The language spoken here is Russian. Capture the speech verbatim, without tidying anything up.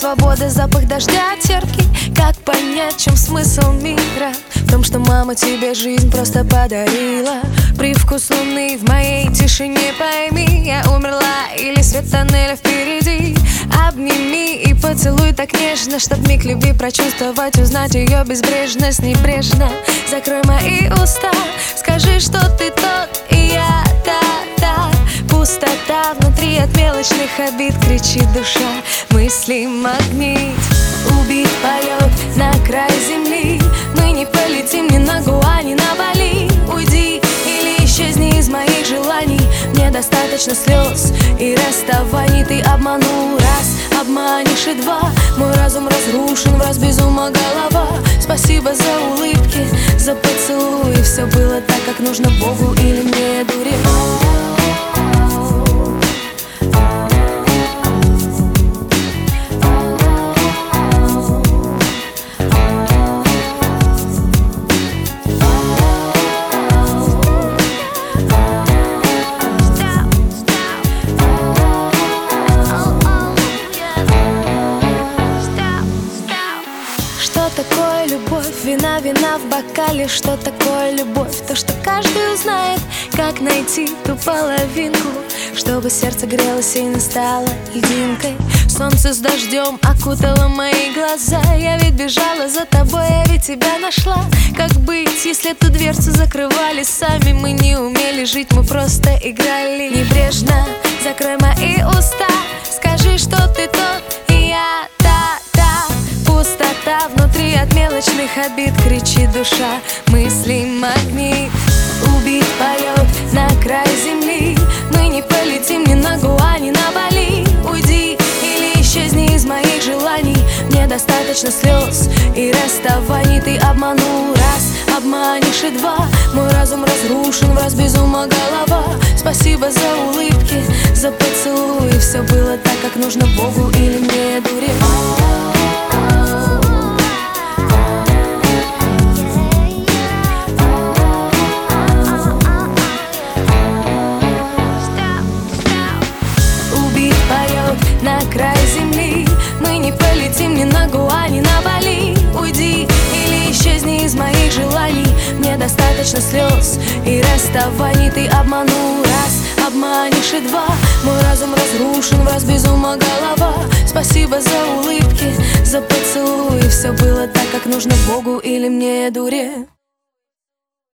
свобода, запах дождя терпкий. Как понять, в чем смысл мира? В том, что мама тебе жизнь просто подарила. Привкус луны в моей тишине, пойми, я умерла или свет тоннеля впереди. Обними и поцелуй так нежно, чтоб миг любви прочувствовать, узнать ее безбрежность небрежно. Закрой мои уста, скажи, что ты тот, и я та-та. Пустота внутри от мелочных обид, кричит душа, мысли магнит. Убит полет на край земли, мы не полетим ни на Гоа, ни на Бали. Уйди или исчезни из моих желаний, мне достаточно слез и расставаний. Ты обманул раз, обманешь и два, мой разум разрушен, враз без ума голова. Спасибо за улыбки, за поцелуи, все было так, как нужно Богу или мне дуре. Что такое любовь? Вина, вина в бокале. Что такое любовь? То, что каждый узнает, как найти ту половинку, чтобы сердце грелось и не стало льдинкой. Солнце с дождем окутало мои глаза. Я ведь бежала за тобой, я ведь тебя нашла. Как быть, если эту дверцу закрывали сами? Мы не умели жить, мы просто играли небрежно. Закрой мои уста, скажи, что ты тот, и я та-та. Пустота внутри от мелочных обид, кричит душа, мысли магнит. Убит полет на край земли, мы не полетим ни на Гоа, ни на Бали. Уйди или исчезни из моих желаний, мне достаточно слез и расставаний. Ты обманул раз, обманешь и два, мой разум разрушен, враз без ума голова. Спасибо за улыбки, за поцелуи, все было так, как нужно Богу или мне дуре. На край земли, мы не полетим ни на Гоа, ни на Бали. Уйди или исчезни из моих желаний, мне достаточно слез и расставаний. Ты обманул раз, обманешь и два, мой разум разрушен, враз без ума голова. Спасибо за улыбки, за поцелуи, все было так, как нужно Богу или мне дуре.